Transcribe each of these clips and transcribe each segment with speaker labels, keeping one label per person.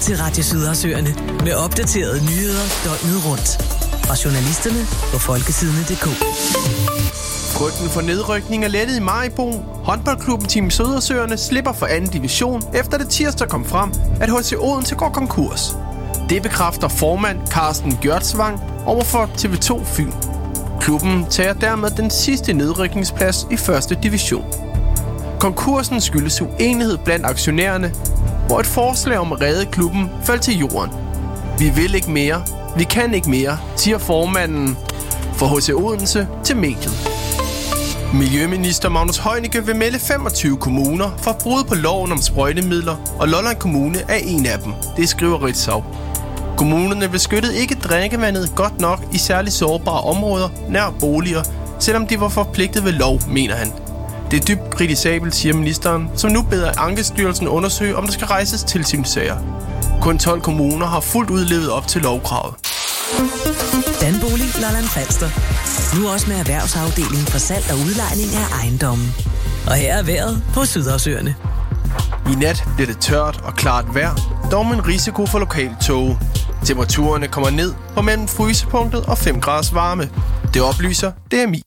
Speaker 1: til Radio Sydersøerne med opdaterede nyheder døgnet rundt. Fra journalisterne på folkesidene.dk.
Speaker 2: Frygten for nedrykning er lettet i Maribo. Håndboldklubben Team Sydersøerne slipper for anden division, efter det tirsdag kom frem, at HC Odense går konkurs. Det bekræfter formand Carsten Gjørtsvang overfor TV2 Fyn. Klubben tager dermed den sidste nedrykningsplads i første division. Konkursen skyldes uenighed blandt aktionærerne, hvor et forslag om at redde klubben faldt til jorden. Vi vil ikke mere, vi kan ikke mere, siger formanden for HC Odense til mediet. Miljøminister Magnus Heunicke vil melde 25 kommuner for brud på loven om sprøjtemidler, og Lolland Kommune er en af dem. Det skriver Ritzau. Kommunerne beskyttede ikke drikkevandet godt nok i særligt sårbare områder nær boliger, selvom de var forpligtet ved lov, mener han. Det er dybt kritisabelt, siger ministeren, som nu beder Ankestyrelsen undersøge, om der skal rejses tilsynssager. Kun 12 kommuner har fuldt ud levet op til lovkravet.
Speaker 1: Danbolig Lolland Falster. Nu også med erhvervsafdelingen for salg og udlejning af ejendommen. Og her er vejret på Sydersøerne.
Speaker 2: I nat bliver det tørt og klart vejr, dog med en risiko for lokal tåge. Temperaturerne kommer ned på mellem frysepunktet og 5 graders varme. Det oplyser DMI.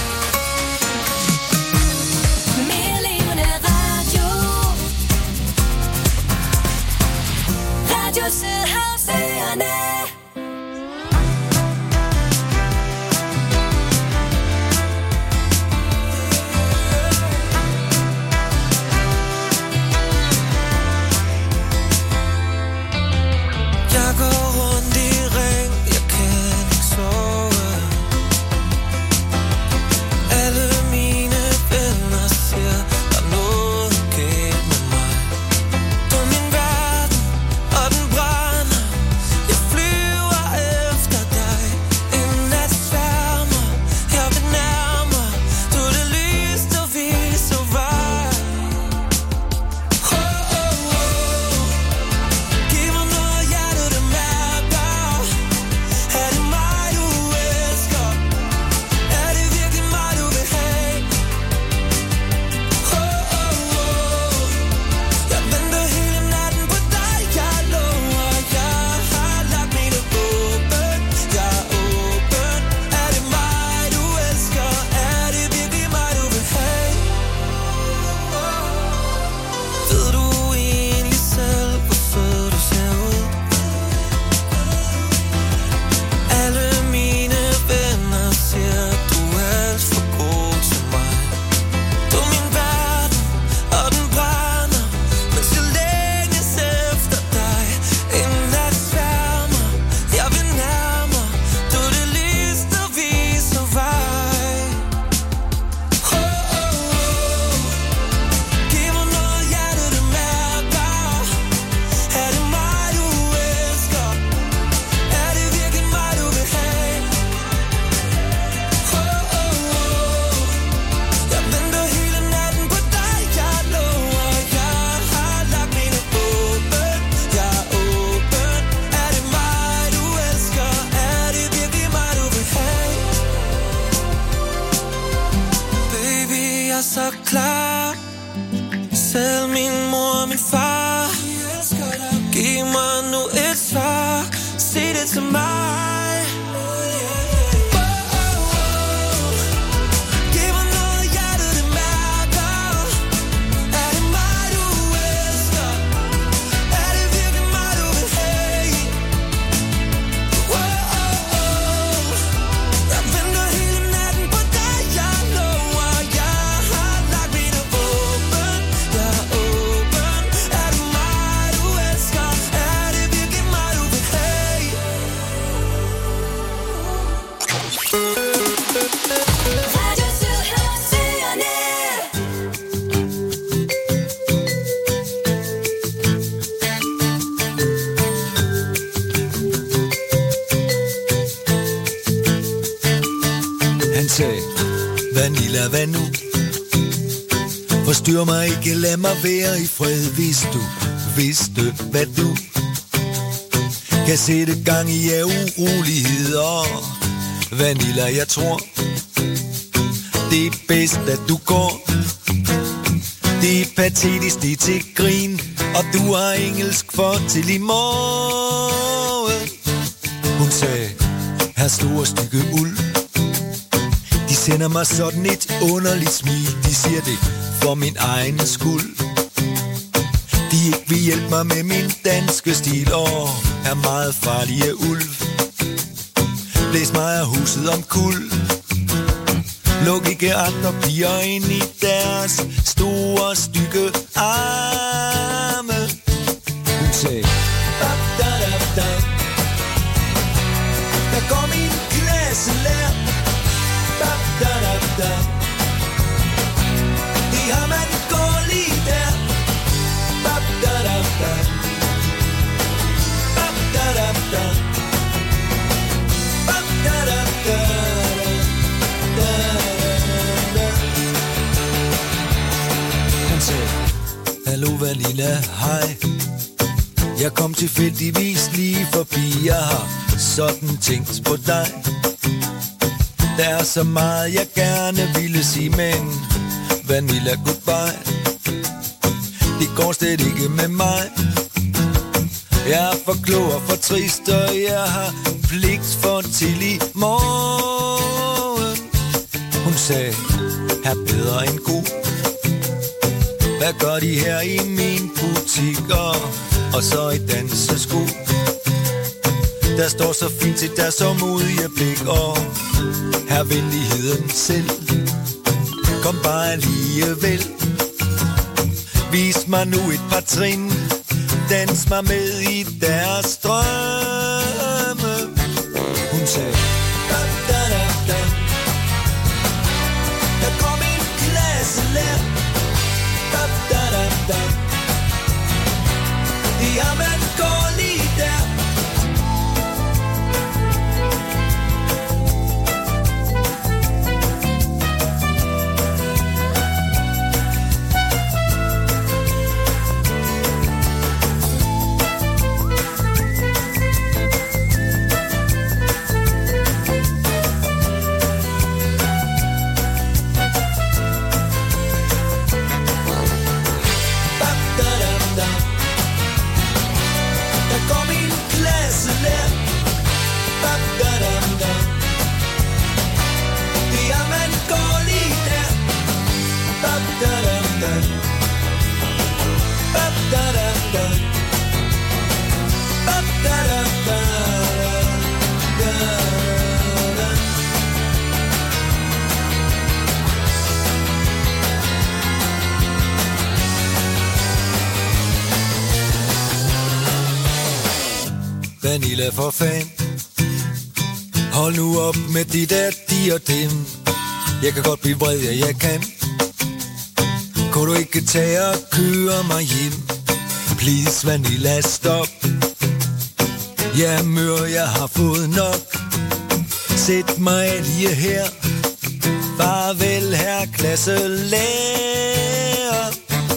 Speaker 3: Vanilla, hvad nu? Forstyr mig ikke, lad mig være i fred. Vidste, hvad du kan sætte gang i af uroligheder. Vanilla, jeg tror det er bedst, at du går. Det er patetisk, det er til grin. og du har engelsk for til i morgen. Hun sagde, her store stykke uld. De sender mig sådan et underligt smil. De siger det for min egen skyld. De ikke vil hjælpe mig med min danske stil og er meget farlige ulv. Blæs mig af huset om kul. Luk ikke andre piger ind i deres store stykke arme. Hun sagde, da-da-da-da. Der går min klasselærer. Da-da-da-da. Det har man går lige der. Da-da-da-da. Da-da-da-da. Da-da-da-da. Hallo Vanilla, hej. Jeg kom tilfældigvis lige forbi. Jeg har sådan tænkt på dig. Der er så meget jeg gerne ville sige, men Vanilla, goodbye. Det går slet ikke med mig. Jeg er for klog og for trist, og jeg har pligt for til i morgen. Hun sagde, her bedre end god. Hvad gør de her i min butik? Og så i dansesko. Der står så fint til der så modige blik. Og her venligheden selv. Kom bare alligevel. Vis mig nu et par trin. Dans mig med i deres drømme. Hun sagde, da-da-da-da. Der kom en klasselærer. Da-da-da-da. Jamen gå lige der. Vanilla for fan. Hold nu op med de der de og dem. Jeg kan godt blive vred, ja jeg kan. Kunne du ikke tage og køre mig hjem? Please Vanilla, stop. Jeg er mør, jeg har fået nok. Sæt mig lige her. Farvel her klasselærer.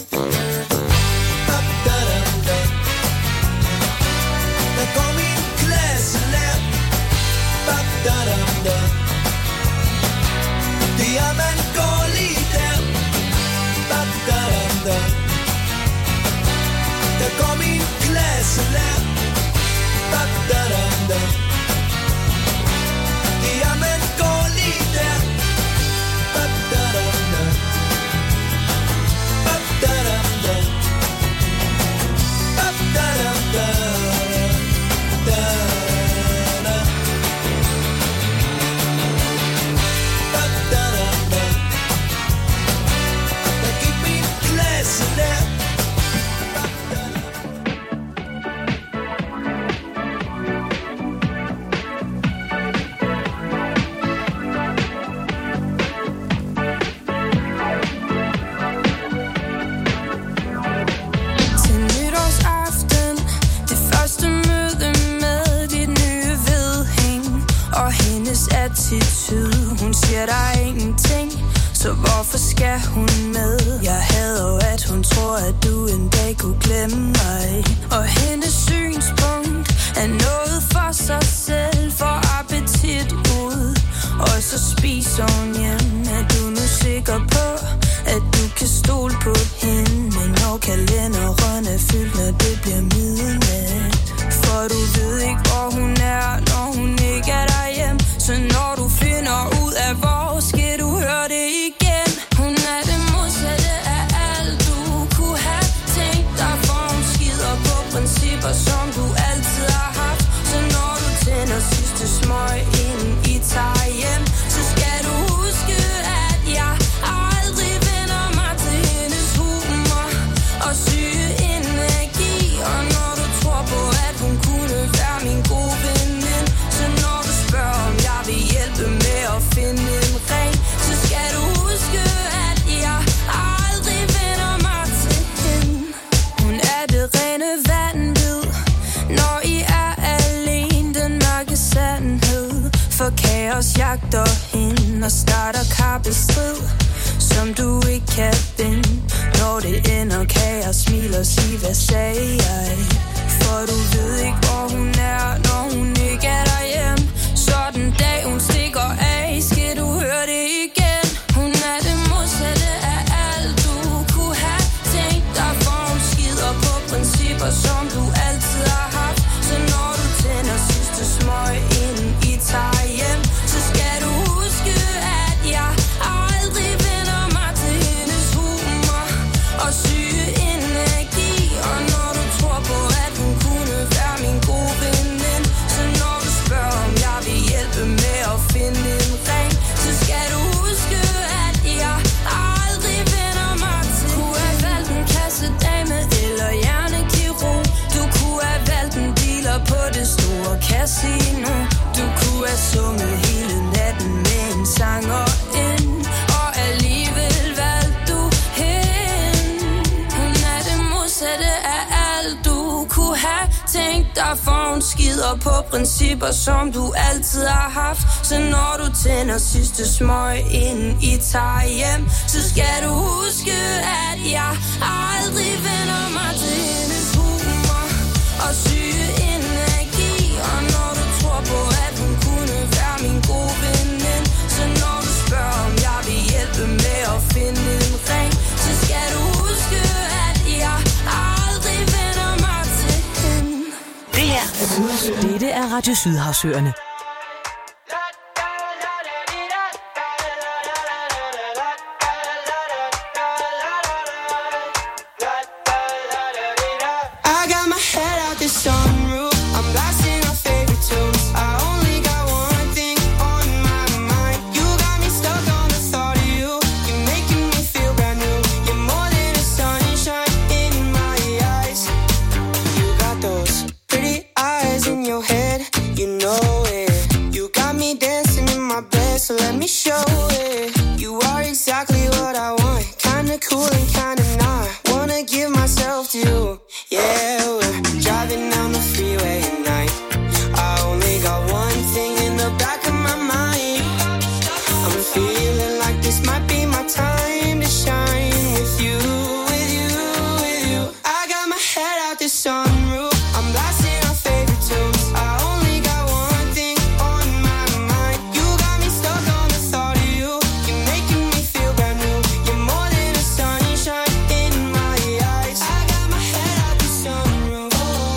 Speaker 3: Der går min klasselærer. Da-da-da-da. Jamen gå lige der. Da-da-da-da. Da-da-da-da. Da-da-da-da. Da-da. Da-da-da-da. Der gik min klasselærer.
Speaker 4: Hun siger der er ingenting, så hvorfor skal hun med? Jeg hader jo at hun tror at du en dag kunne glemme mig. Og hendes synspunkt er noget for sig selv, for appetit ud. Og så spiser hun hjem. Er du nu sikker på at du kan stole på hende? Men når kalenderen er fyldt For kaos jagter hende og starter kappestrid, som du ikke kan vinde. Når det ender, kan jeg smile og sige, hvad sagde jeg? For du ved ikke, hvor hun er, når hun ikke er derhjemme. Så den dag hun stikker af, skal du høre det igen. Hun er det modsatte af alt du kunne have tænkt dig. For hun skider på principper, som du altid har haft. Så når du tænder sidste smøg, inden I tager hjem, så skal du huske, at jeg aldrig vender mig til hendes humor og syge energi. Og når du tror på, at hun kunne være min gode veninde, så når du spørger, om jeg vil hjælpe med at finde en ring, så skal du huske, at jeg aldrig vender mig til. Kunne have valgt en kassedame eller hjernekirurg. Du kunne have valgt en dealer på det store casino. Du kunne have sunget hele natten med en sanger ind, og alligevel valgte du hende. Hun er det modsatte af alt du kunne have tænkt dig. For hun skider på principper, som du altid har haft. Så når du tænder sidste smøg, inden I tager hjem, så skal du huske, at jeg aldrig vender mig til hendes humor og syge energi. Og når du tror på, at hun kunne være min gode veninde, så når du spørger, om jeg vil hjælpe med at finde en ring, så skal du huske, at jeg aldrig vender mig til hende.
Speaker 1: Dette er Radio Sydhavsøerne.
Speaker 4: I got my head out the sunroof. I'm blasting our favorite tunes. I only got one thing on my mind. You got me stuck on the thought of you. You're making me feel brand new. You're more than a sunshine in my eyes. You got those pretty eyes in your head. You know it. You got me dancing in my bed, so let me show it. You are exactly what I want. Kinda cool and kinda not. Wanna give myself to you. Yeah, we're driving down the freeway at night. I only got one thing in the back of my mind. I'm feeling like this might be my time to shine with you, with you, with you. I got my head out the sunroof. I'm blasting our favorite tunes. I only got one thing on my mind. You got me stuck on the thought of you. You're making me feel brand new. You're more than a sunshine in my eyes. I got my head out the sunroof.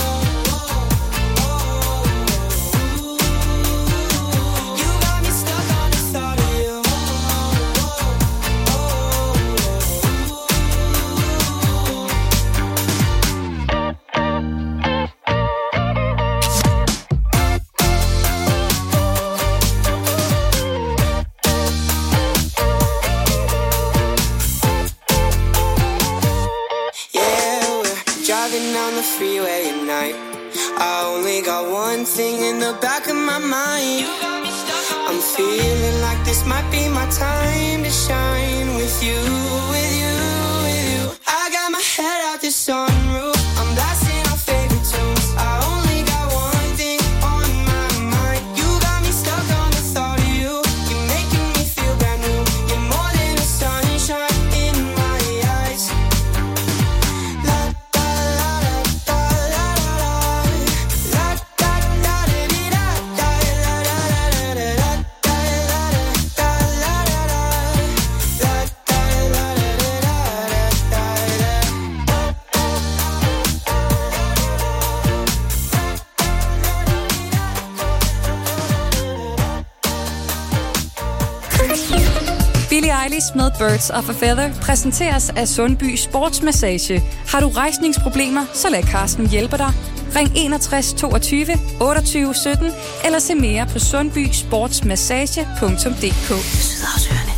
Speaker 4: You got me stuck on the thought of you. Yeah, we're driving down the freeway at night. I only got one thing in the back of my mind. I'm feeling like this might be my time to shine with you, with you, with you. I got my head out the sunroof. I'm blasting our favorite tunes. I only got one thing on my mind. You got me stuck on the thought of you. You're making me feel brand new. You're more than a sunshine in my eyes. La da la da la la la. La da da da di da da la la la la la da la da la la la. La da la la la
Speaker 5: Billie Eilish med Birds of a Feather præsenteres af Sundby Sportsmassage. Har du rejsningsproblemer, så lad Carsten hjælpe dig. Ring 61 22 28 17 eller se mere på sundbysportsmassage.dk.
Speaker 1: Sydhavsøerne.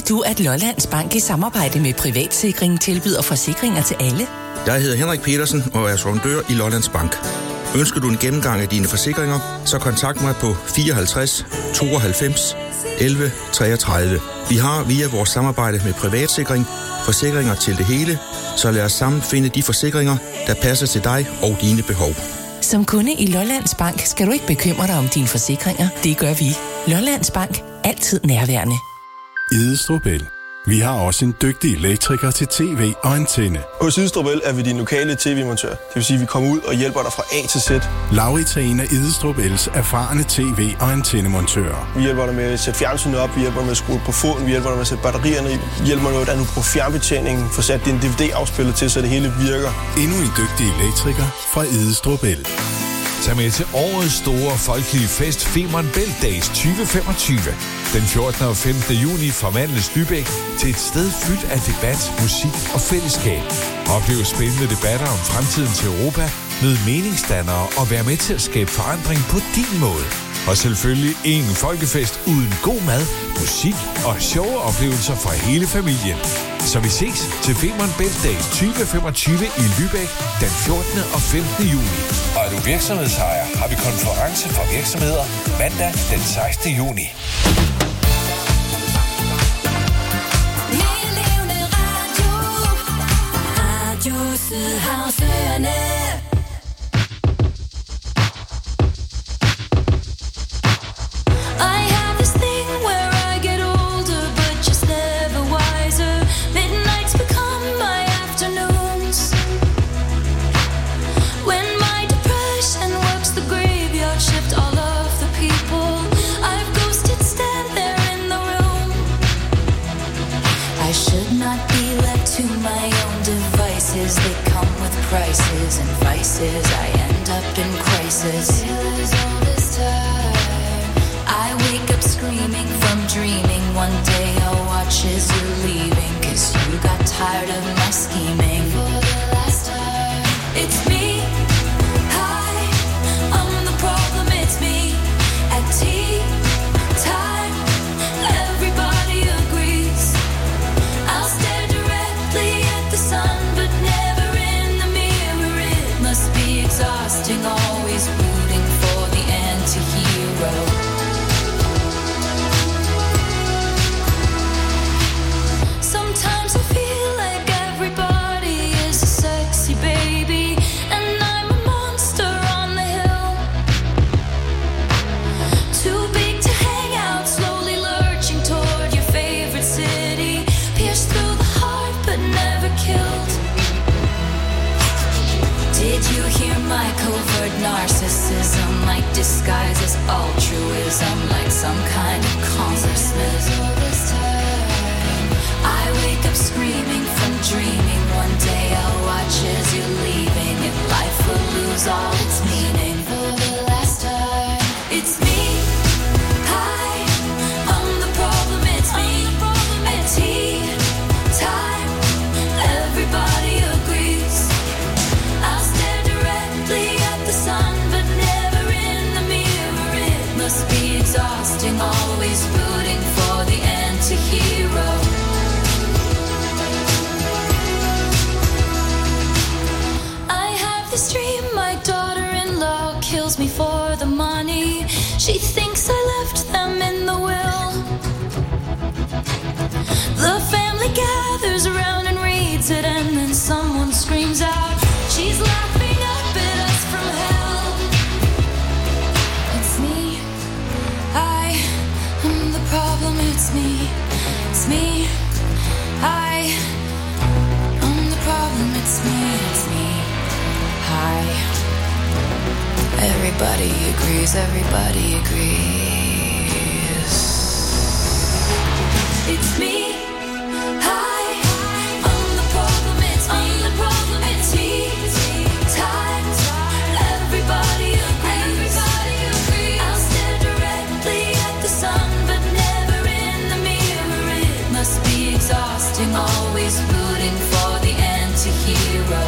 Speaker 6: du, at Lollands Bank i samarbejde med Privatsikring tilbyder forsikringer til alle?
Speaker 7: Jeg hedder Henrik Petersen og er sondør i Lollands Bank. Ønsker du en gennemgang af dine forsikringer, så kontakt mig på 54 92 11 33. Vi har via vores samarbejde med Privatsikring forsikringer til det hele, så lad os sammen finde de forsikringer, der passer til dig og dine behov.
Speaker 6: Som kunde i Lollands Bank skal du ikke bekymre dig om dine forsikringer. Det gør vi. Lollands Bank. Altid nærværende.
Speaker 8: Idestrup El. Vi har også en dygtig elektriker til tv og antenne.
Speaker 9: Hos Idestrup El er vi din lokale tv-montør. Det vil sige, at vi kommer ud og hjælper dig fra A til Z.
Speaker 8: Laurits er en af Idestrup Els erfarne tv- og antennemontører.
Speaker 9: Vi hjælper dig med at sætte fjernsynet op, vi hjælper dig med at skrue på foden, vi hjælper dig med at sætte batterierne i, vi hjælper dig med, at du på fjernbetjeningen får sat din DVD-afspiller til, så det hele virker.
Speaker 8: Endnu en dygtig elektriker fra Idestrup El.
Speaker 10: Tag med til årets store folkelige fest Femern Bælt Days 2025. Den 14. og 15. juni forvandles Lübeck til et sted fyldt af debat, musik og fællesskab. Oplev spændende debatter om fremtiden til Europa, mød meningsdannere og vær med til at skabe forandring på din måde. Og selvfølgelig ingen folkefest uden god mad, musik og sjove oplevelser for hele familien. Så vi ses til Femern Bælt Days 2025 i Lübeck den 14. og 15. juni. Og er du virksomhedsejer, har vi konference for virksomheder mandag den 16. juni.
Speaker 4: Prices and vices, I end up in crisis. All this time, I wake up screaming from dreaming. One day I'll watch as you're leaving, 'cause you got tired of my scheming. For the last time, it's me. Hi, I'm the problem, it's me. At tea time, everybody agrees. I'll stare directly at the sun, but never must be exhausting, always rooting for the anti-hero. Sometimes I feel like everybody is a sexy baby, and I'm a monster on the hill. Too big to hang out, slowly lurching toward your favorite city. Pierced through the heart, but never killed. Did you hear my covert narcissism? Like disguise as altruism, like some kind of consciousness. All this time, I wake up screaming from dreaming. One day I'll watch as you're leaving, and life will lose all its meaning. For the last time, it's me. Hi, I'm the problem, it's me. At tea time, everybody agrees. I'll stare directly at the sun, but never in the mirror. It must be exhausting, always rooting for the anti-hero. I have this dream, my daughter-in-law kills me for the money. She thinks I left them in the will. The family gathers around and reads it, and then someone screams out, she's laughing up at us from hell. It's me. I am the problem. It's me. It's me. I am the problem. It's me. It's me. Hi. Everybody agrees. Everybody agrees. It's me. Hi. I'm the problem. It's me. I'm the problem. It's me. Everybody agrees. I'll stare directly at the sun, but never in the mirror. It must be exhausting, always rooting for the anti-hero.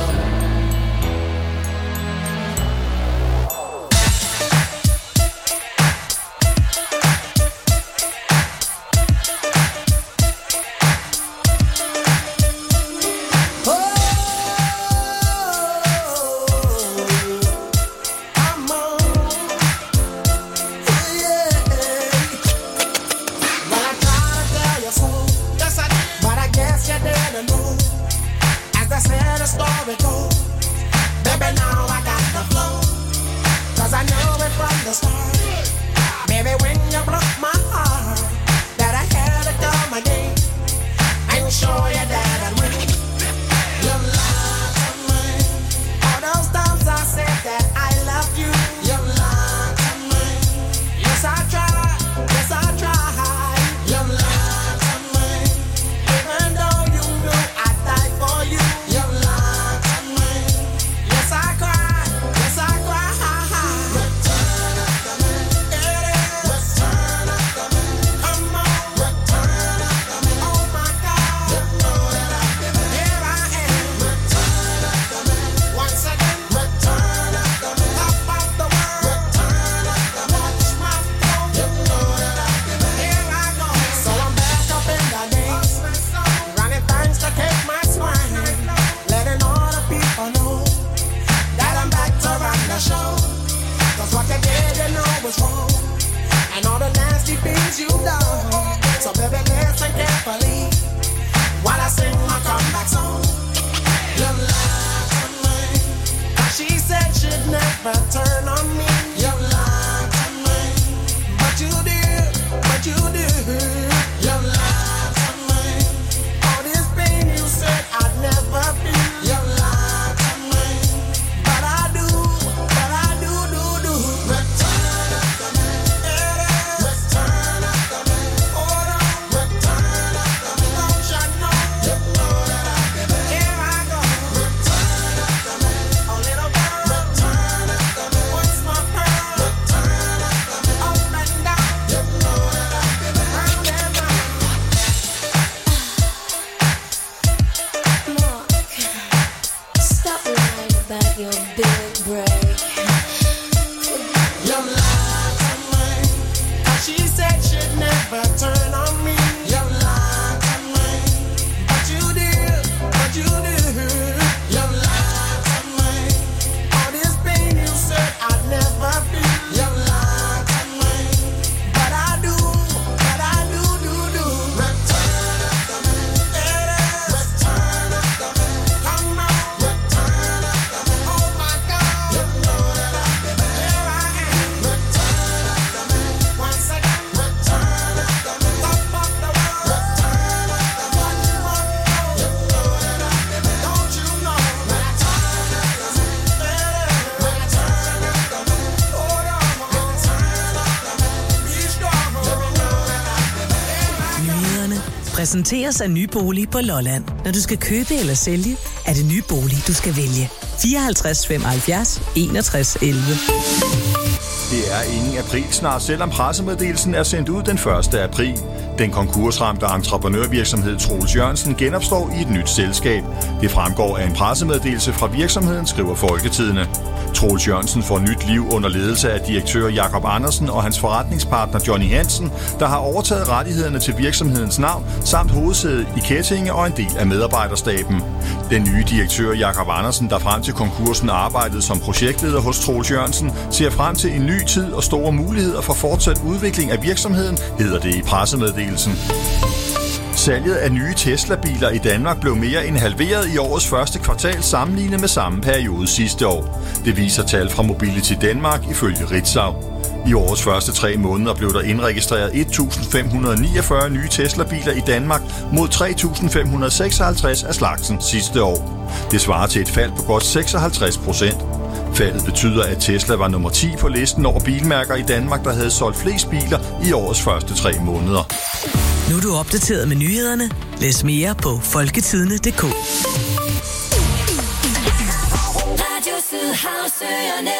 Speaker 1: præsenteres af Ny Bolig på Lolland. Når du skal købe eller sælge, er det Ny Bolig, du skal vælge. 54 75 61 11.
Speaker 11: Det er ingen aprilsnar, selvom pressemeddelelsen er sendt ud den 1. april. Den konkursramte entreprenørvirksomhed Troels Jørgensen genopstår i et nyt selskab. Det fremgår af en pressemeddelelse fra virksomheden, skriver Folketidende. Troels Jørgensen får nyt liv under ledelse af direktør Jakob Andersen og hans forretningspartner Johnny Hansen, der har overtaget rettighederne til virksomhedens navn, samt hovedsædet i Kettinge og en del af medarbejderstaben. Den nye direktør Jakob Andersen, der frem til konkursen arbejdede som projektleder hos Troels Jørgensen, ser frem til en ny tid og store muligheder for fortsat udvikling af virksomheden, hedder det i pressemeddelelsen. Salget af nye Tesla-biler i Danmark blev mere end halveret i årets første kvartal sammenlignet med samme periode sidste år. Det viser tal fra Mobility Danmark ifølge Ritzau. I årets første 3 måneder blev der indregistreret 1.549 nye Tesla-biler i Danmark mod 3.556 af slagsen sidste år. Det svarer til et fald på godt 56%. Faldet betyder, at Tesla var nummer 10 på listen over bilmærker i Danmark, der havde solgt flest biler i årets første 3 måneder.
Speaker 1: Nu er du opdateret med nyhederne. Læs mere på folketidende.dk.
Speaker 12: Radio Sydhavsøerne.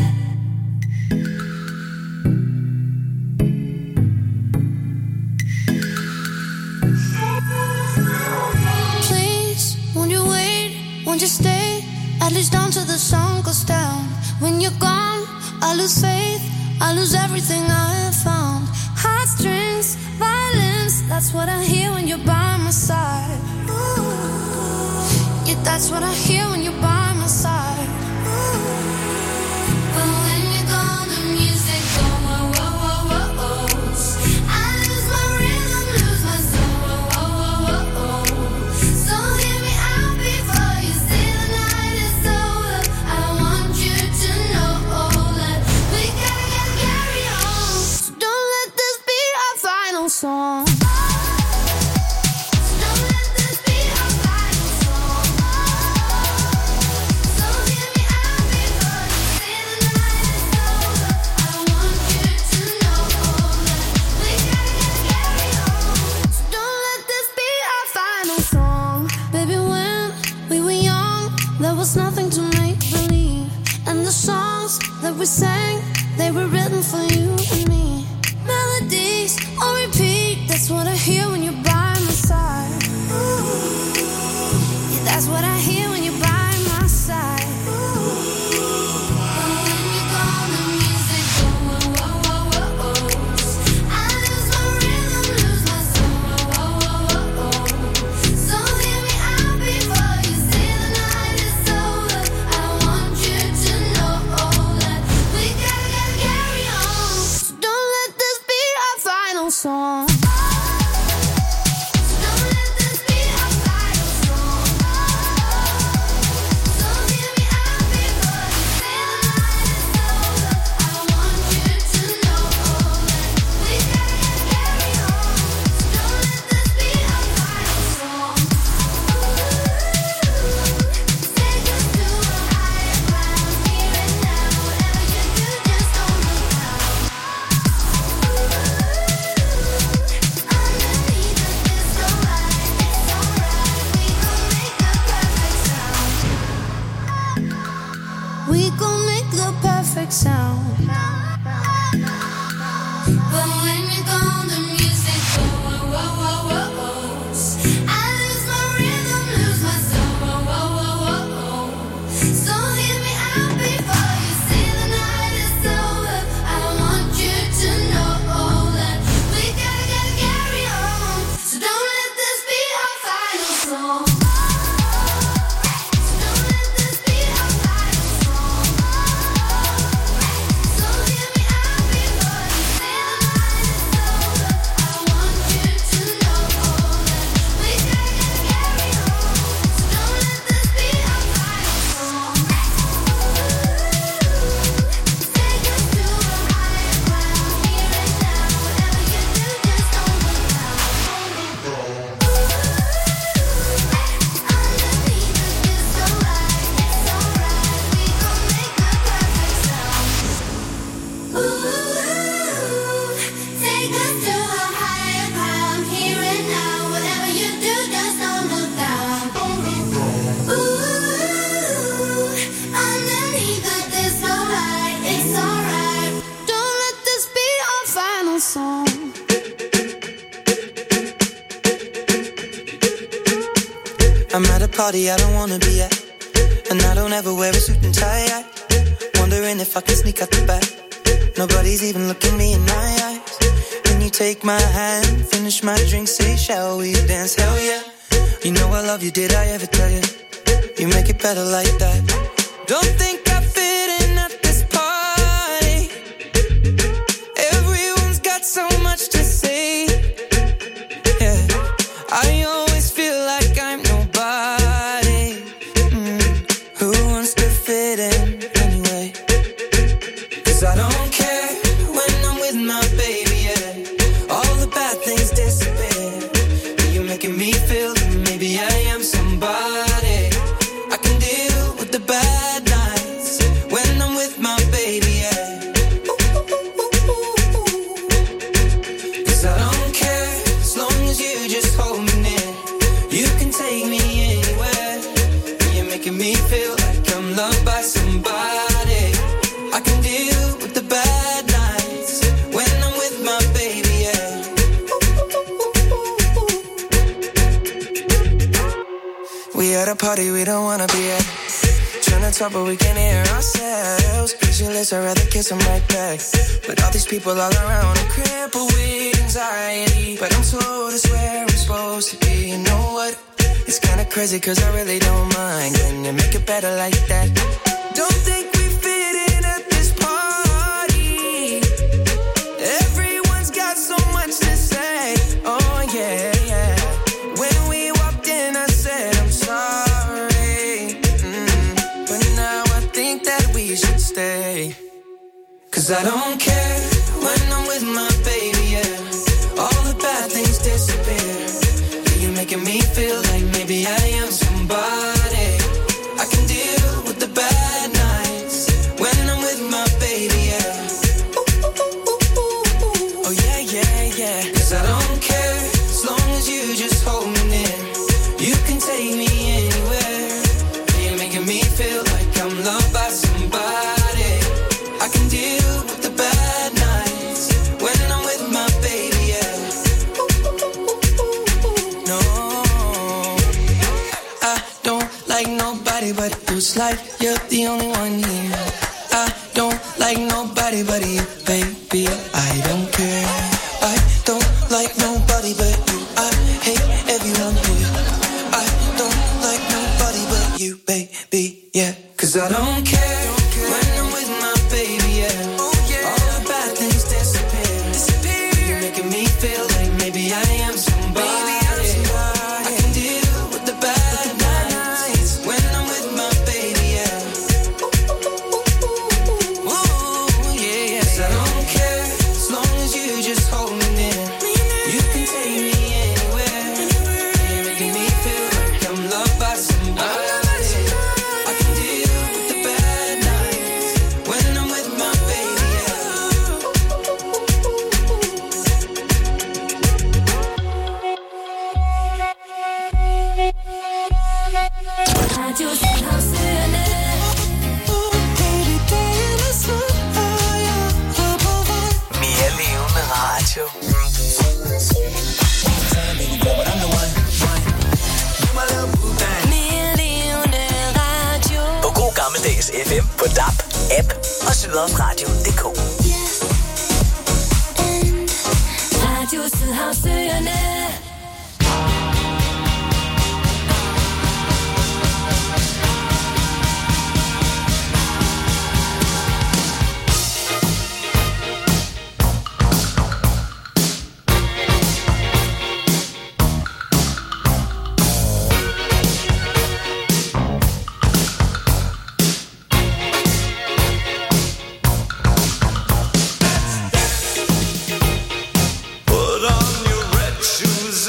Speaker 13: Please, won't you wait, won't you stay, at least until the sun goes down. When you're gone, I lose faith, I lose everything I have found. Heartstrings, violence, that's what I hear when you're by my side. Yeah, that's what I hear when you're by my side. But when you're gone, the music goes whoa, whoa, whoa, whoa, whoa. I lose my rhythm, lose my soul, whoa, whoa, whoa, whoa. So hear me out before you say the night is over. I want you to know that we gotta carry on. So don't let this be our final song. Nothing to make believe, and the songs that we sang, they were written for you and me. Melodies on repeat, that's what I hear when you're by my side. Yeah, that's what I hear when you're by my side. Song. We gon' make the perfect sound. But when you're gone, the music goes whoa, whoa, whoa, whoa, whoa. I lose my rhythm, lose my soul, whoa, whoa, whoa, whoa. So hear me out before you say the night is over. I want you to know that we gotta carry on. So don't let this be our final song.
Speaker 14: party I don't wanna be at, and I don't ever wear a suit and tie. Wondering if I can sneak out the back. Nobody's even looking me in my eyes. When you take my hand, finish my drink, say shall we dance? Hell yeah. You know I love you, did I ever tell you? You make it better like that. Don't think I fit in at this party. Everyone's got so much to say. Yeah, I always feel like I'm nobody. Who wants to fit in anyway? 'Cause I don't care when I'm with my baby, yeah. All the bad things disappear. You're making me feel that maybe I am somebody. I can deal with the bad nights when I'm with my baby, yeah. 'Cause I don't care as long as you just hold me near. You can take me anywhere. You're making me feel like I'm loved by somebody. I can deal with the bad nights when I'm with my baby, yeah. We at a party we don't wanna be at. Trying to talk but we can't hear ourselves. Pictureless, I'd rather kiss them right back. But all these people all around, I'm crippled with anxiety. But I'm told it's where I'm supposed to be. You know what? It's kinda crazy 'cause I really don't mind. Can you make it better like that? Don't think we fit in at this party. Everyone's got so much to say. Oh yeah, yeah. When we walked in I said I'm sorry. But now I think that we should stay. 'Cause I don't care when I'm with my baby, yeah. All the bad things disappear. You're making me feel like maybe I am somebody. I can deal with the bad nights when I'm with my baby, yeah. Oh yeah, yeah, yeah. 'Cause I don't care as long as you just hold me near. You can take me anywhere. You're making me feel like I'm loved by somebody. I can deal with the bad nights when I'm with my baby, yeah. No, I don't like nobody but you. It's like you're the only one here. I don't like nobody but you, baby. I don't care. I don't like nobody but you. I hate everyone here. I don't like nobody but you, baby, yeah. 'Cause I don't care when I'm with my baby, yeah. All the bad things disappear. You're making me feel like maybe I am somebody. I can deal with the bad nights when I'm with my baby, yeah. Ooh, yeah, yeah. 'Cause I don't care as long as you just hold me near. You can take me anywhere. You're making me feel like I'm loved by somebody. I can deal with the bad nights when I'm with my baby, yeah.
Speaker 12: Radio Sydhavsøerne.
Speaker 1: Mere levende radio.
Speaker 12: Mere levende radio.
Speaker 1: På god gammeldags FM, på DAB, app og syderradio.dk.
Speaker 12: Radio Sydhavsøerne.
Speaker 3: Put on your red shoes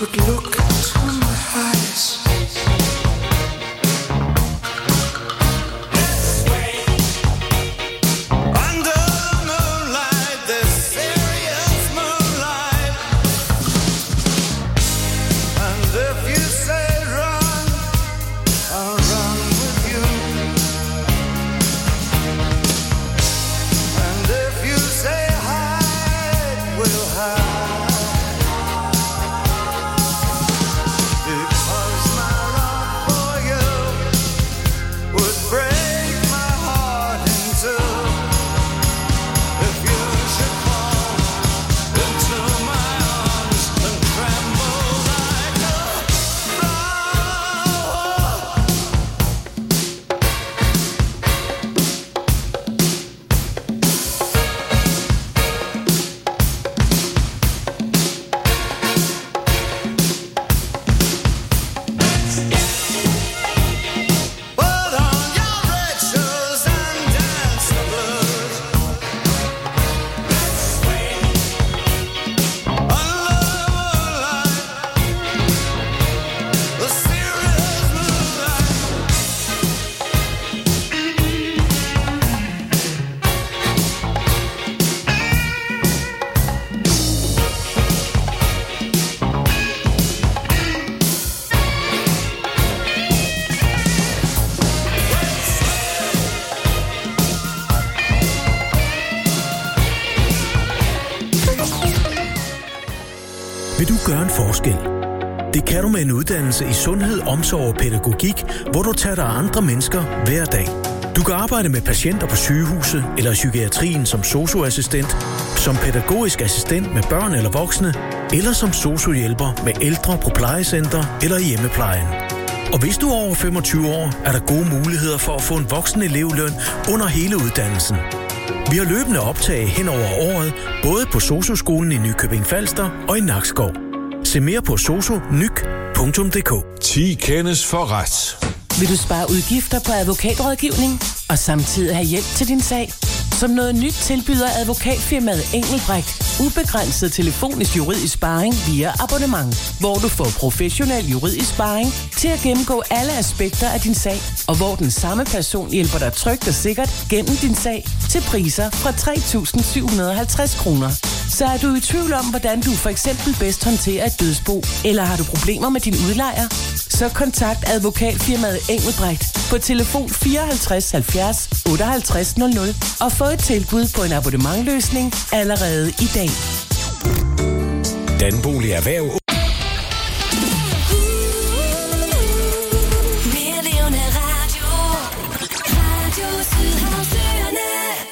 Speaker 14: could look into my eyes. Under the moonlight, this serious moonlight. And if you say run, I'll run with you. And if you say hide, we'll hide. Because my love for you would break my heart in two. If you should fall into my arms and tremble like a flower. Put on your red shoes and dance the blues. Under the moonlight, the serious moonlight.
Speaker 15: Vil du gøre en forskel? Det kan du med en uddannelse i sundhed, omsorg og pædagogik, hvor du tager dig af andre mennesker hver dag. Du kan arbejde med patienter på sygehuset eller i psykiatrien som sosu-assistent, som pædagogisk assistent med børn eller voksne, eller som sosu-hjælper med ældre på plejecenter eller i hjemmeplejen. Og hvis du er over 25 år, er der gode muligheder for at få en voksen elevløn under hele uddannelsen. Vi har løbende optag hen over året, både på Sosu-skolen i Nykøbing Falster og i Nakskov. Se mere på sosunyk.dk.
Speaker 10: 10 kendes for ret.
Speaker 6: Vil du spare udgifter på advokatrådgivning og samtidig have hjælp til din sag? Som noget nyt tilbyder advokatfirmaet Engelbrecht ubegrænset telefonisk juridisk sparring via abonnement, hvor du får professionel juridisk sparring til at gennemgå alle aspekter af din sag, og hvor den samme person hjælper dig trygt og sikkert gennem din sag til priser fra 3.750 kroner. Så er du i tvivl om, hvordan du for eksempel bedst håndterer et dødsbo, eller har du problemer med din udlejer? Så kontakt advokatfirmaet Engelbrecht på telefon 54 70 58 00 og få et tilbud på en abonnementløsning allerede i dag.
Speaker 15: Danbolig Erhverv.
Speaker 12: Levende radio. Radio Sydhavsøerne.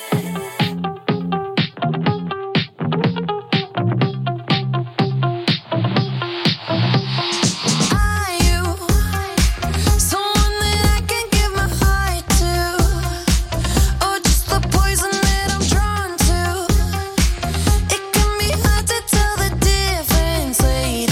Speaker 4: Are you someone that I can give my heart to, or just the poison that I'm drawn to? It can be hard to tell the difference.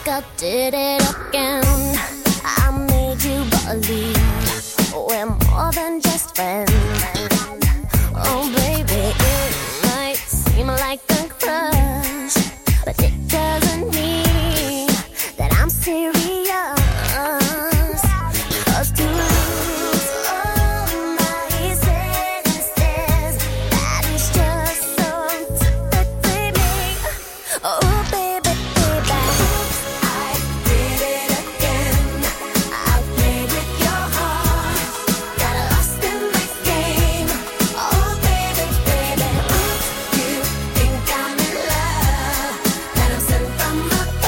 Speaker 16: like I did it again. I made you believe we're more than just friends. Oh baby, it might seem like a crush, but it doesn't mean that I'm serious. 'Cause to lose all my senses, that is just so typically me. Oh baby, baby, I did it again. I played with your heart, got lost in this game. Oh baby, baby, you think I'm in love, that I'm sent from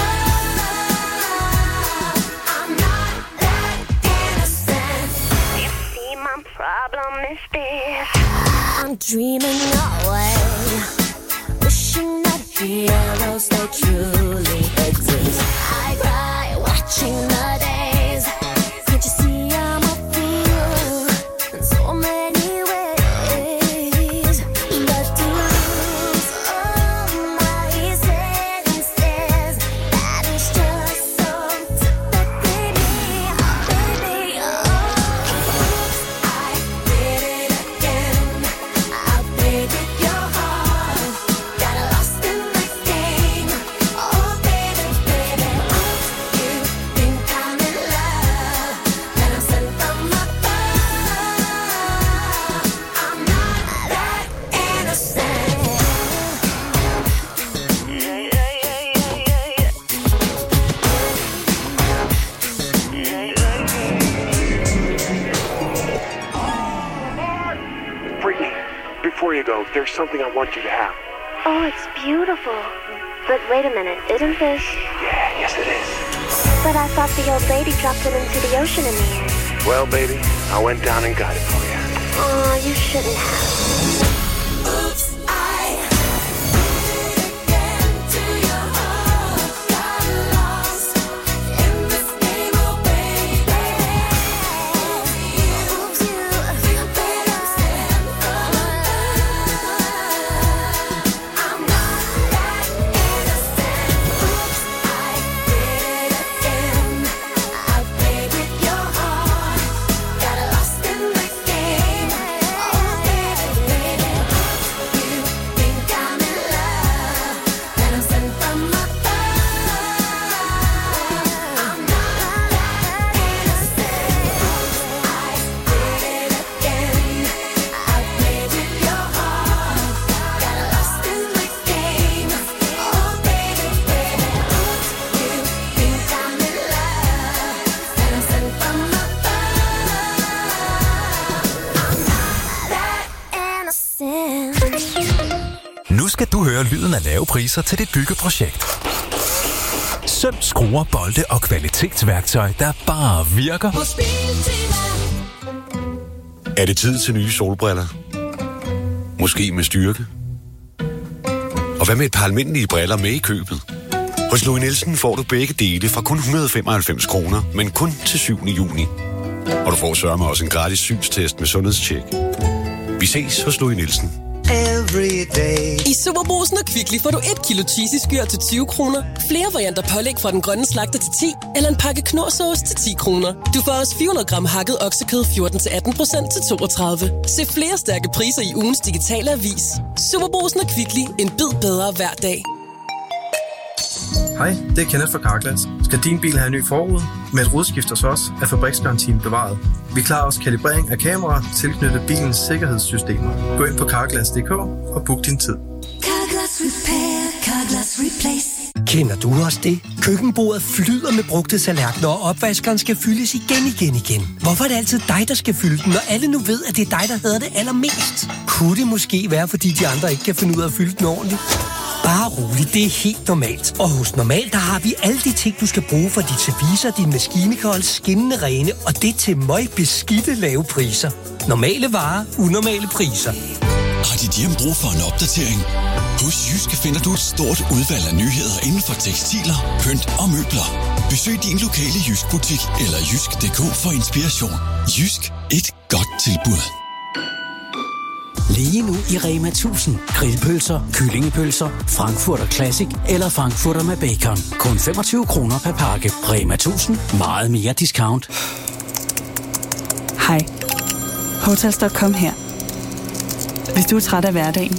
Speaker 16: above. I'm not that innocent. You see, my problem is this: I'm dreaming away, wishing that heroes they truly exist. I cry watching the days. Can't you see I'm a fool in so many ways? But to lose all my senses, that is just so typically me. Baby, I did it again. I played with your heart, got lost in this game. Oh baby, baby, you think I'm in love, that I'm sent from above. I'm not that innocent.
Speaker 17: Brittany, before you go, there's something I want you to have.
Speaker 16: Oh, it's beautiful. But wait a minute, isn't this?
Speaker 17: Yeah, yes it is.
Speaker 16: But I thought the old lady dropped it into the ocean in the end.
Speaker 17: Well, baby, I went down and got it for you.
Speaker 16: Oh, you shouldn't have. Oops, I again to your heart, got lost in this game, oh baby. Oops, you better stand for love. I'm not that innocent. Oops, I did it again. I played with your heart, got lost in this game. Oh baby, baby, you think I'm in love, that I'm sent from above. I'm not that innocent. I did it again. I played with your heart, got lost in this game. Oh baby, baby, you think I'm in love, that I'm sent from above.
Speaker 18: Nu skal du høre lyden af lave priser til dit byggeprojekt. Søm, skruer, bolde og kvalitetsværktøj, der bare virker.
Speaker 12: Hos Biltema.
Speaker 19: Er det tid til nye solbriller? Måske med styrke? Og hvad med et par almindelige briller med i købet? Hos Louis Nielsen får du begge dele fra kun 195 kroner, men kun til 7. juni. Og du får sørme også en gratis synstest med sundhedstjek. Vi ses hos Louis Nielsen.
Speaker 20: I Superbrugsen og Kvickly får du 1 kilo cheesy-skyr til 20 kroner, flere varianter pålæg fra den grønne slagter til 10, eller en pakke knorrsauce til 10 kroner. Du får også 400 gram hakket oksekød 14-18% til 32. Se flere stærke priser i ugens digitale avis. Superbrugsen og Kvickly. En bid bedre hver dag.
Speaker 21: Hej, det er Kenneth fra Carglass. Skal din bil have en ny forrude? Med et rudeskift hos os er fabriksgarantien bevaret. Vi klarer også kalibrering af kameraer tilknyttet bilens sikkerhedssystemer. Gå ind på carglass.dk og book din tid.
Speaker 12: Carglass Repair, Carglass Replace.
Speaker 22: Kender du også det? Køkkenbordet flyder med brugte tallerkener, og opvaskeren skal fyldes igen. Hvorfor er det altid dig, der skal fylde den, når alle nu ved, at det er dig, der hedder det allermest? Kunne det måske være, fordi de andre ikke kan finde ud af at fylde den ordentligt? Bare roligt, det er helt normalt. Og hos Normal, der har vi alle de ting, du skal bruge for dit service, din maskinekold, skinnende rene, og det til møgbeskidte lave priser. Normale varer, unormale priser.
Speaker 23: Har dit hjem brug for en opdatering? Hos Jysk finder du et stort udvalg af nyheder inden for tekstiler, pynt og møbler. Besøg din lokale Jysk-butik eller jysk.dk for inspiration. Jysk. Et godt tilbud.
Speaker 2: Lige nu i Rema 1000. Grillpølser, kyllingepølser, Frankfurter Classic eller Frankfurter med bacon. Kun 25 kroner per pakke. Rema 1000. Meget mere discount.
Speaker 5: Hej. Hotels.com her. Hvis du er træt af hverdagen,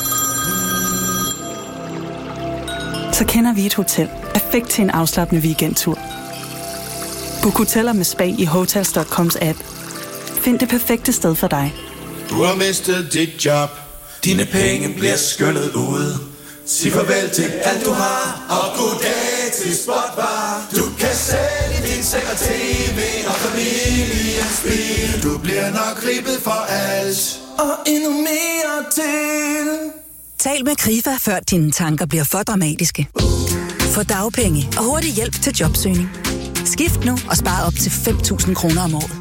Speaker 5: så kender vi et hotel. Perfekt til en afslappende weekendtur. Book hoteller med spa i Hotels.coms app. Find det perfekte sted for dig.
Speaker 3: Du har mistet dit job. Dine penge bliver skyllet ud. Sig farvel til alt du har. Og goddag til Spotbar. Du kan sælge din seng og tv og familiens bil. Du bliver nok ribbet for alt. Og endnu mere til.
Speaker 7: Tal med Krifa, før dine tanker bliver for dramatiske. Få dagpenge og hurtig hjælp til jobsøgning. Skift nu og spar op til 5.000 kroner om året.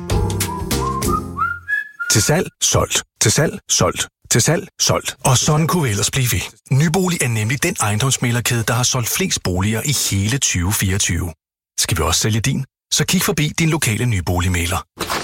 Speaker 24: Til salg, solgt. Til salg, solgt. Til salg, solgt. Og sådan kunne vi ellers blive ved. Nybolig er nemlig den ejendomsmæglerkæde, der har solgt flest boliger i hele 2024. Skal vi også sælge din? Så kig forbi din lokale nyboligmægler.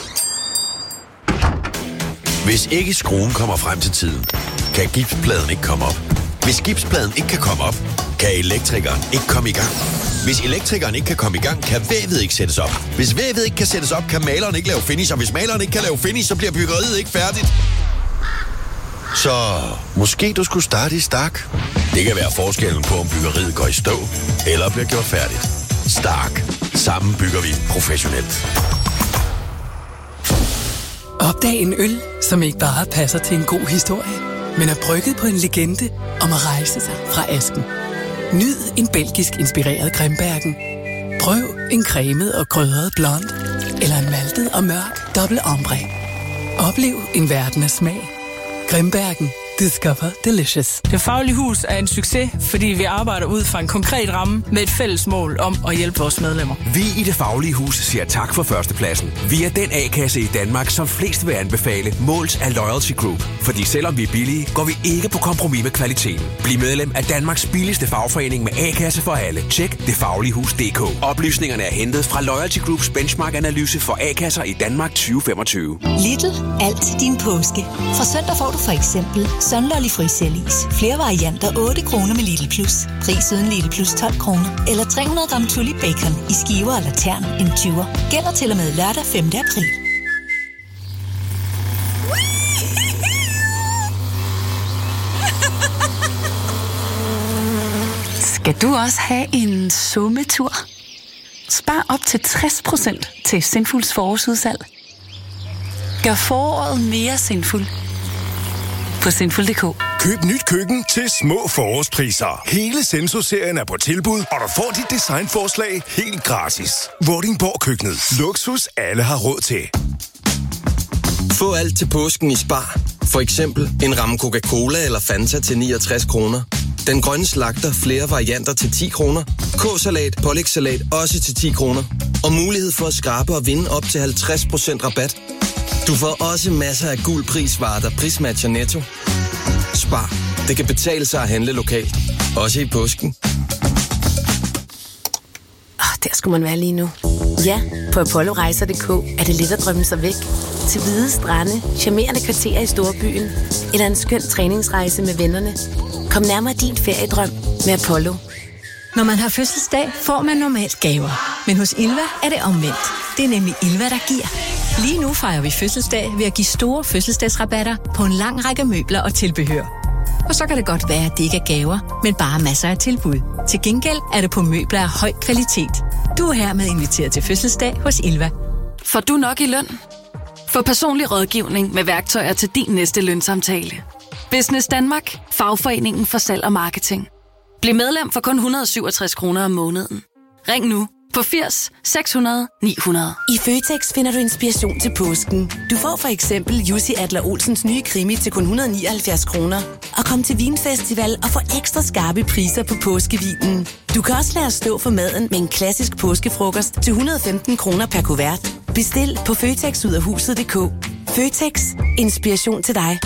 Speaker 19: Hvis ikke skruen kommer frem til tiden, kan gipspladen ikke komme op. Hvis gipspladen ikke kan komme op, kan elektrikeren ikke komme i gang. Hvis elektrikeren ikke kan komme i gang, kan vævet ikke sættes op. Hvis vævet ikke kan sættes op, kan maleren ikke lave finish. Og hvis maleren ikke kan lave finish, så bliver byggeriet ikke færdigt. Så måske du skulle starte i Stark. Det kan være forskellen på, om byggeriet går i stå eller bliver gjort færdigt. Stark. Sammen bygger vi professionelt.
Speaker 25: Opdag en øl, som ikke bare passer til en god historie, men er brygget på en legende om at rejse sig fra asken. Nyd en belgisk inspireret Grimbergen. Prøv en cremet og krydret blond, eller en maltet og mørk dobbelt ombre. Oplev en verden af smag. Grimbergen. Discover delicious.
Speaker 26: Det Faglige Hus er en succes, fordi vi arbejder ud fra en konkret ramme med et fælles mål om at hjælpe vores medlemmer.
Speaker 27: Vi i Det Faglige Hus siger tak for førstepladsen. Vi er den A-kasse i Danmark, som flest vil anbefale, målt af Loyalty Group. Fordi selvom vi er billige, går vi ikke på kompromis med kvaliteten. Bliv medlem af Danmarks billigste fagforening med A-kasse for alle. Tjek detfagligehus.dk. Oplysningerne er hentet fra Loyalty Groups benchmark-analyse for A-kasser i Danmark 2025.
Speaker 28: Lidl. Alt til din påske. Fra søndag får du for eksempel Sunlolly frisellis. Flere varianter 8 kroner med Lidl Plus. Pris uden Lidl Plus 12 kroner. Eller 300 gram Tully Bacon i skiver eller tern en 20'er. Gælder til og med lørdag 5. april.
Speaker 5: Skal du også have en sommetur? Spar op til 60% til Sinfuls forårsudsalg. Gør foråret mere sinfuld på sinful.dk.
Speaker 29: Køb nyt køkken til små forårspriser. Hele Senso-serien er på tilbud, og du får dit designforslag helt gratis. Vordingborg Køkkenet. Luksus alle har råd til.
Speaker 30: Få alt til påsken i Spar. For eksempel en ramme Coca-Cola eller Fanta til 69 kroner. Den grønne slagter flere varianter til 10 kroner. K-salat, pålægssalat også til 10 kroner. Og mulighed for at skrabe og vinde op til 50% rabat. Du får også masser af guld prisvarer, der prismatcher Netto. Spar. Det kan betale sig at handle lokalt. Også i påsken.
Speaker 31: Der skulle man være lige nu. Ja, på ApolloRejser.dk er det let at drømme sig væk. Til hvide strande, charmerende kvarterer i storbyen. Eller en skøn træningsrejse med vennerne. Kom nærmere din feriedrøm med Apollo.
Speaker 32: Når man har fødselsdag, får man normalt gaver. Men hos Ilva er det omvendt. Det er nemlig Ilva, der giver. Lige nu fejrer vi fødselsdag ved at give store fødselsdagsrabatter på en lang række møbler og tilbehør. Og så kan det godt være, at det ikke er gaver, men bare masser af tilbud. Til gengæld er det på møbler af høj kvalitet. Du er hermed inviteret til fødselsdag hos Ilva.
Speaker 33: Får du nok i løn? Få personlig rådgivning med værktøjer til din næste lønsamtale. Business Danmark. Fagforeningen for salg og marketing. Bliv medlem for kun 167 kroner om måneden. Ring nu på 80 600 900.
Speaker 1: I Føtex finder du inspiration til påsken. Du får for eksempel Jussi Adler Olsens nye krimi til kun 179 kroner. Og kom til Vinfestival og få ekstra skarpe priser på påskevinen. Du kan også lade os stå for maden med en klassisk påskefrokost til 115 kroner per kuvert. Bestil på føtexudafhuset.dk. Føtex. Inspiration til dig.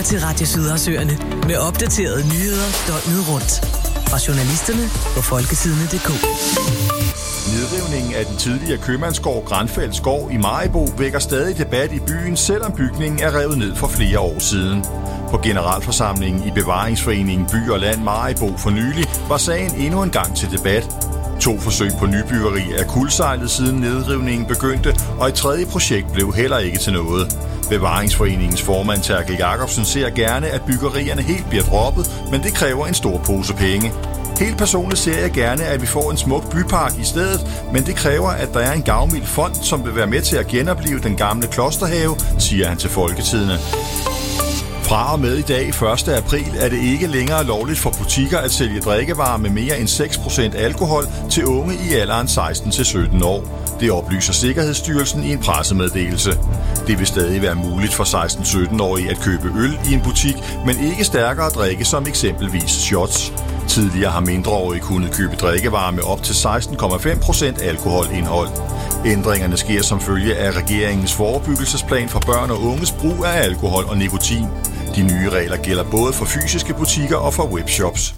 Speaker 4: lytter til Radio Sydersøerne med opdaterede nyheder døgnet rundt. Fra journalisterne på folketidene.dk.
Speaker 6: Nedrivningen af den tidligere købmandsgård Granfelds Gård i Maribo vækker stadig debat i byen, selvom bygningen er revet ned for flere år siden. På generalforsamlingen i Bevaringsforeningen By og Land Maribo for nylig var sagen endnu en gang til debat. 2 forsøg på nybyggeri er kuldsejlet siden nedrivningen begyndte, og et tredje projekt blev heller ikke til noget. Bevaringsforeningens formand Terkel Jacobsen ser gerne, at byggerierne helt bliver droppet, men det kræver en stor pose penge. Helt personligt ser jeg gerne, at vi får en smuk bypark i stedet, men det kræver, at der er en gavmild fond, som vil være med til at genoplive den gamle klosterhave, siger han til Folketidene. Fra og med i dag, 1. april, er det ikke længere lovligt for butikker at sælge drikkevarer med mere end 6% alkohol til unge i alderen 16-17 år. Det oplyser Sikkerhedsstyrelsen i en pressemeddelelse. Det vil stadig være muligt for 16-17-årige at købe øl i en butik, men ikke stærkere drikke som eksempelvis shots. Tidligere har mindreårige kunnet købe drikkevarer med op til 16,5% alkoholindhold. Ændringerne sker som følge af regeringens forebyggelsesplan for børn og unges brug af alkohol og nikotin. De nye regler gælder både for fysiske butikker og for webshops.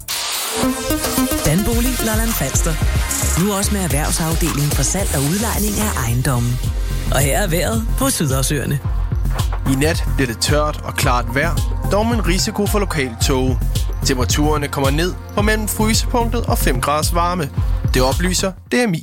Speaker 4: Danbolig Lolland Falster. Nu også med erhvervsafdelingen for salg og udlejning af ejendommen. Og her er vejret på Sydersøerne.
Speaker 8: I nat bliver det tørt og klart vejr, dog med en risiko for lokal tåge. Temperaturerne kommer ned på mellem frysepunktet og 5 graders varme. Det oplyser DMI.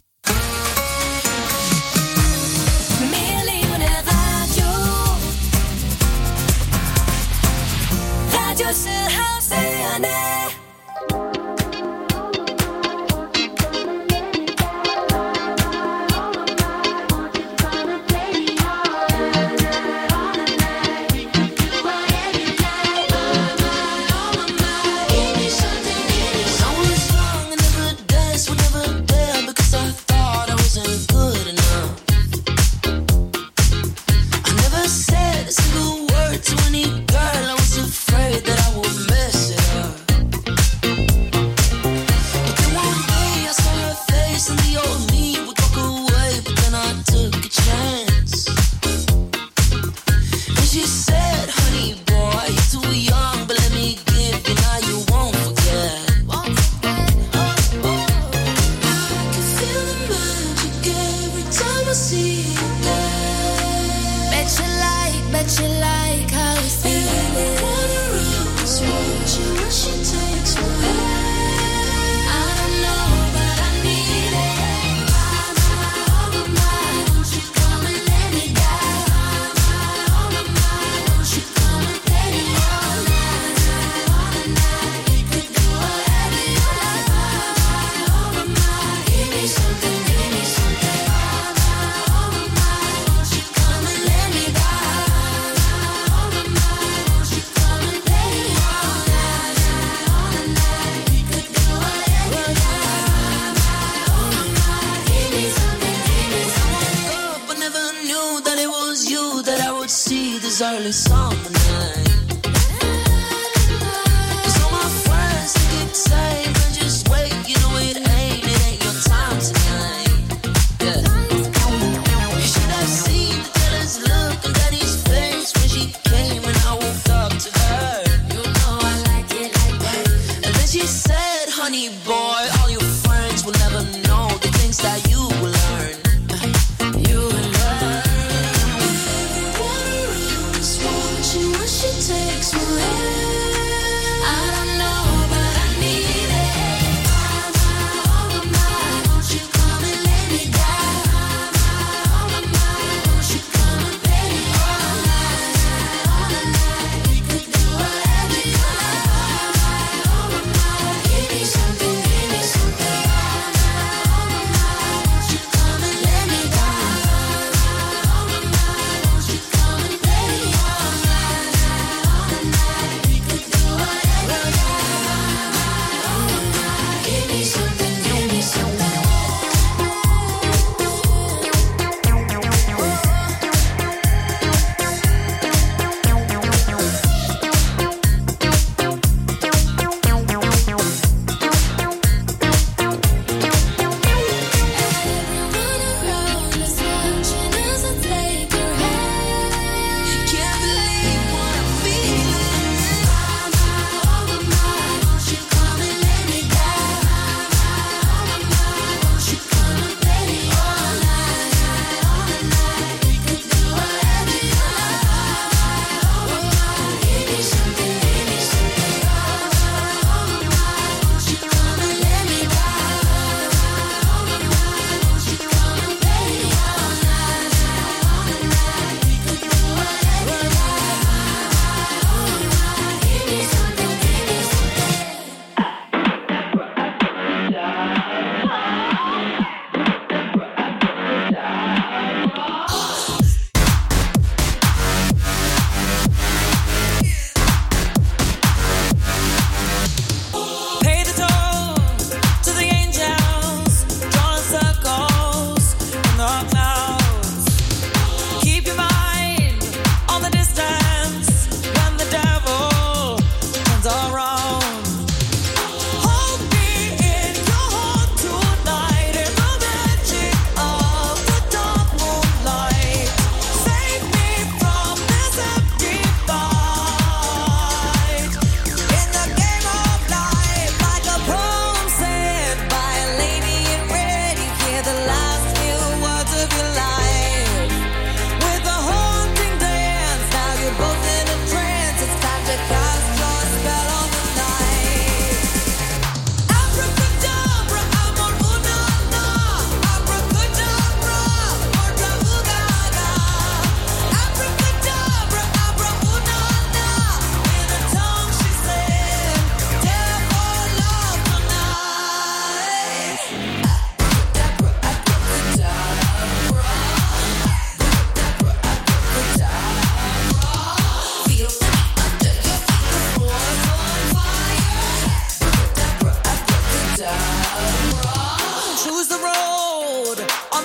Speaker 12: She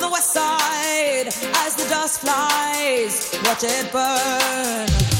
Speaker 9: the west side as the dust flies. Watch it burn.